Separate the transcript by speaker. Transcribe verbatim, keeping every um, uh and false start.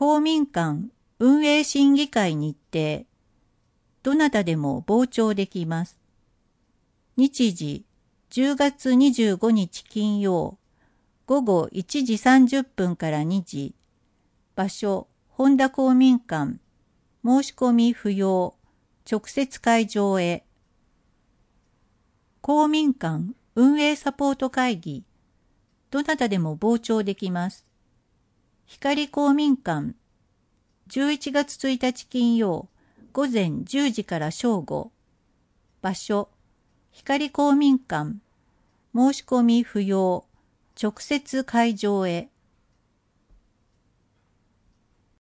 Speaker 1: 公民館運営審議会日程。どなたでも傍聴できます。日時じゅうがつにじゅうごにち金曜、午後いちじさんじゅっぷんからにじ。場所、本田公民館。申し込み不要。直接会場へ。公民館運営サポート会議。どなたでも傍聴できます。光公民館。じゅういちがつついたち金曜、午前じゅうじから正午。場所、光公民館。申し込み不要。直接会場へ。